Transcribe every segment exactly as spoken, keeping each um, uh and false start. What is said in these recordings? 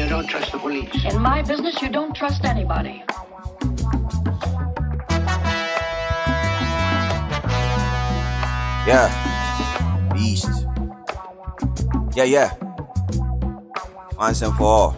you don't trust the police. In my business, you don't trust anybody. Yeah. Beast. Yeah, yeah. Once and for all.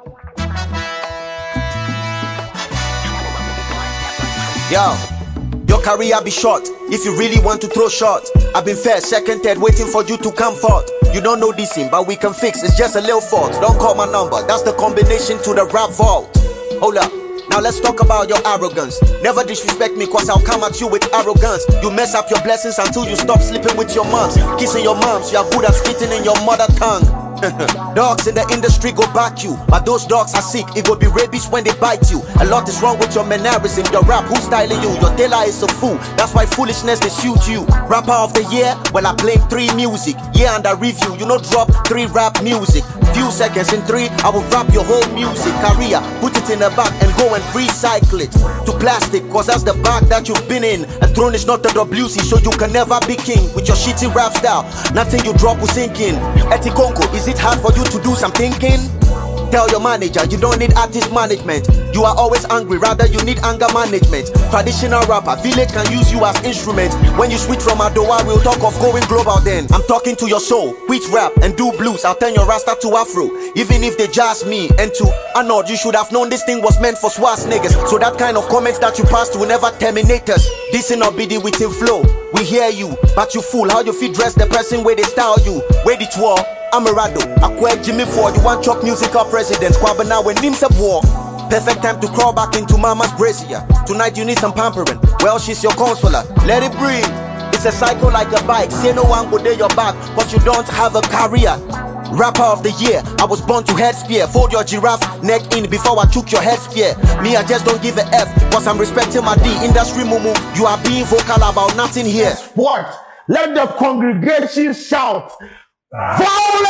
Yo, your career be short if you really want to throw shots. I've been first, second, third, waiting for you to come forth. You don't know this thing, but we can fix. It's just a little fault. Don't call my number. That's the combination to the rap vault. Hold up. Now let's talk about your arrogance. Never disrespect me, cause I'll come at you with arrogance. You mess up your blessings until you stop sleeping with your moms, kissing your moms. You are good at spitting in your mother tongue. Dogs in the industry go back you, but those dogs are sick. It will be rabies when they bite you. A lot is wrong with your mannerism. Your rap, who's styling you? Your tailor is a fool. That's why foolishness they suit you. Rapper of the year? Well, I played three music. Yeah, under review, you know, drop three rap music. Few seconds in three, I will rap your whole music career. Put it in the bag and go and recycle it to plastic, cause that's the bag that you've been in. A throne is not the W C, so you can never be king. With your shitty rap style, nothing you drop will sink in. Etikonko, is it hard for you to do some thinking? Tell your manager you don't need artist management. You are always angry, rather you need anger management. Traditional rapper, village can use you as instrument. When you switch from Adowa, we'll talk of going global then. I'm talking to your soul, quit rap and do blues. I'll turn your rasta to afro, even if they jazz me. And to Arnold, you should have known this thing was meant for swaz niggas. So that kind of comments that you passed will never terminate us. This ain't not be the within flow. We hear you, but you fool how you feel dress the person where they style you. Where the war, Amarado, Akwe Jimmy Ford, you want chalk music up president, Kwabana when names of war. Perfect time to crawl back into mama's brazier. Tonight you need some pampering. Well, she's your consoler. Let it breathe. It's a cycle like a bike. Say no one go there your back, but you don't have a career. Rapper of the year, I was born to head spear. Fold your giraffe neck in before I took your head spear. Me, I just don't give a F, cause I'm respecting my D. Industry mumu, you are being vocal about nothing here. What? Let the congregation shout. Violence!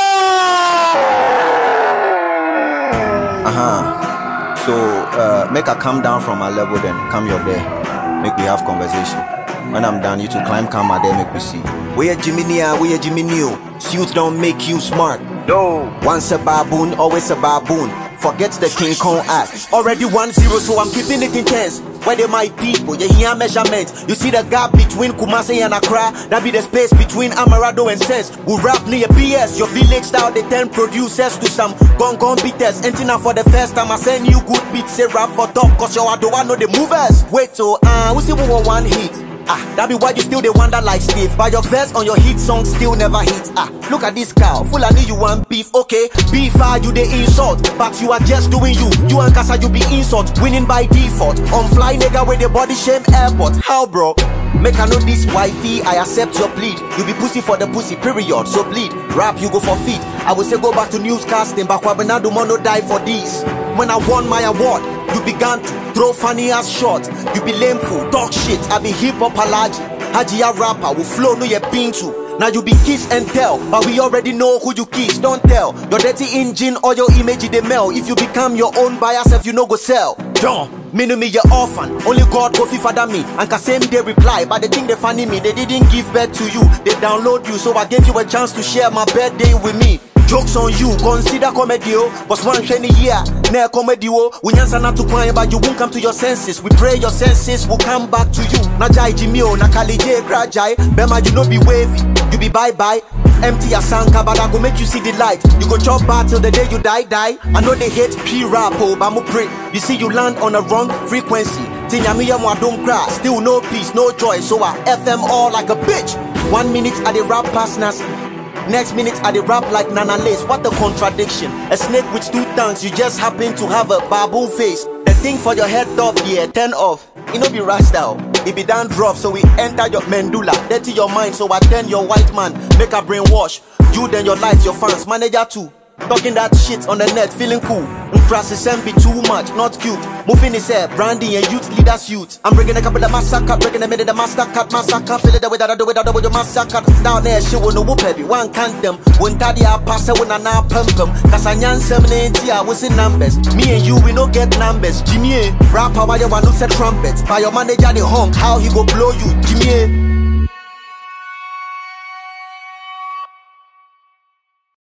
Uh-huh. So, uh, make her come down from my level then. Come your there. Make we have conversation. When I'm done, you to climb camera there, make we see. We a Jiminia, we a Jiminio. Suits don't make you smart. No. Once a baboon, always a baboon. Forget the King Kong act. Already one zero, so I'm keeping it intense. Where they my people, you hear measurement. You see the gap between Kumasi and Accra. That be the space between Amarado and Sense. We rap near B S. Your village style, they turn producers to some gone gone beaters. Empty now for the first time, I send you good beats. Say rap for top, cause you are the one know the movers. Wait, so uh, we see we want one hit. Ah, that be why you still they wonder like Steve. But your verse on your hit song still never hit. Ah, look at this cow, full of you want beef, okay? Beef are you they insult, but you are just doing you. You and Kasa you be insult, winning by default. On fly nigga with the body shame airport. How bro? Make I know this wifey, I accept your plead. You be pussy for the pussy, period, so bleed. Rap you go for feet. I will say go back to newscasting, but Wabenado Mono die for this. When I won my award, you began to throw funny ass shots. You be lame fool, talk shit. I be hip hop alaji. Hajia rapper will flow no ye been to. Now you be kiss and tell, but we already know who you kiss. Don't tell your dirty engine or your image they mail. If you become your own by yourself, you know go sell. Don't me no me your orphan. Only God go fi father me. And can same day reply, but they think they funny me. They didn't give birth to you. They download you, so I gave you a chance to share my birthday with me. Jokes on you, consider comedy, oh. Was one shiny year, near comedy, oh. We answer not to cry, but you won't come to your senses. We pray your senses will come back to you. Na jai Jimio, na kalije grajai. Bema, you no be wavy, you be bye bye. Empty your sanka, but I go make you see the light. You go chop bad till the day you die, die. I know they hate P-rap, oh, but I'm pray. You see you land on a wrong frequency. Tinyamiya mo don't cry, still no peace, no joy. So I F them all like a bitch. One minute I the rap past nas. Next minute I dey rap like Nana Lace. What a contradiction. A snake with two tongues, you just happen to have a baboon face. The thing for your head top, yeah, turn off. It no be rasta, it be down drop, so we enter your medulla. Dirty your mind, so I turn your white man. Make a brainwash. You then your life, your fans, manager too. Talking that shit on the net, feeling cool. Crass be too much, not cute. Moving his hair, branding and youth leaders youth. I'm bringing a couple of massacre, breaking a minute of master cut, massacre. Feel it the way that I do it, I do it, your massacre. Down there, she will no whoop heavy, one can't them. When Taddy I pass her when I now pump them. Cause I nyan seventy, I was in numbers. Me and you, we no get numbers. Jimmy, rapper, why you want to set trumpets? By your manager, the honk, how he go blow you, Jimmy.